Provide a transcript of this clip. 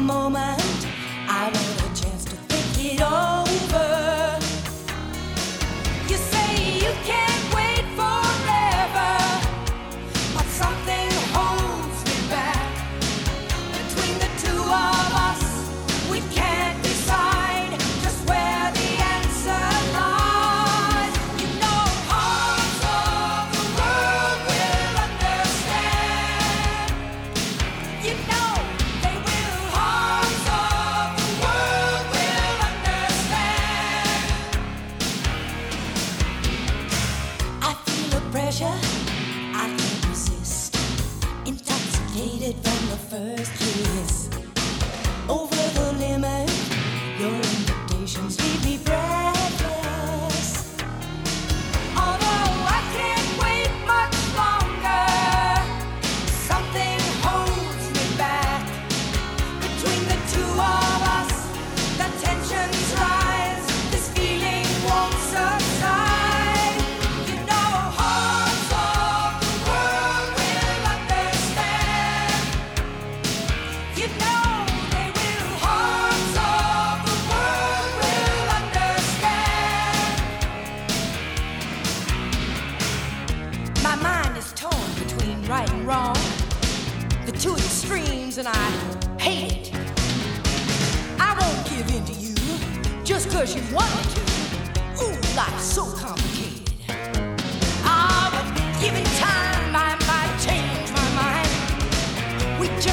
moment. I want a chance to think it over. You say you can't wait forever, but something holds me back. Between the two of us, we can't decide just where the answer lies. You know, hearts of the world will understand. You know, they will. Hearts of the world will understand. I feel the pressure, I can't resist. Intoxicated from the first kiss. Over the limit, your invitations leave me breathless. Although I can't wait much longer, something holds me back. Between the two of us, the tensions rise. This feeling won't subside. You know, hearts of the world will understand. You know they will. Hearts of the world will understand. My mind is torn between right and wrong, the two extremes, and I hate it. I won't give in to you just 'cause you want me to. Ooh, life's so complicated. Ah, but given time, I might change my mind. We